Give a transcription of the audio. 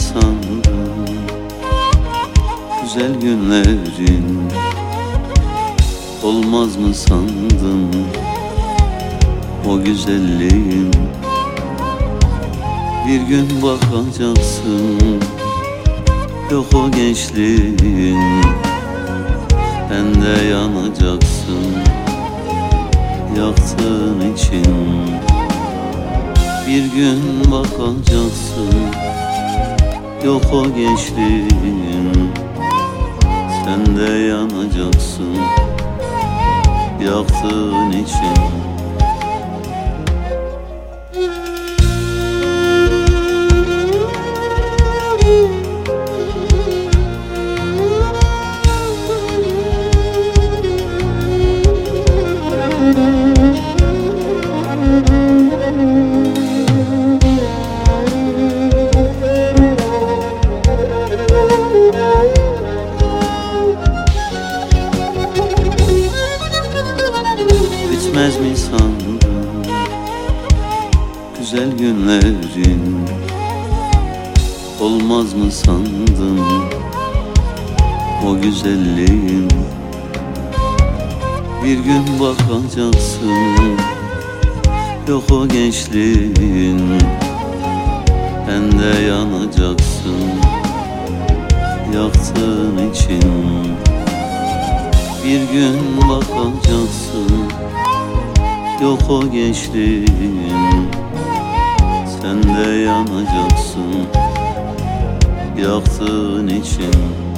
sandın güzel günlerin? Olmaz mı sandın o güzelliğin? Bir gün bakacaksın yok o gençliğin. Sen de yanacaksın yaktığın için. Bir gün bakacaksın yok o gençliğin. Sen de yanacaksın yaktığın için. Bitmez mi sandın güzel günlerin? Olmaz mı sandın o güzelliğin? Bir gün bakacaksın yok o gençliğin. Sen de yanacaksın yaktığın için. Bir gün bakacaksın yok o gençliğin. Sen de yanacaksın yaktığın için.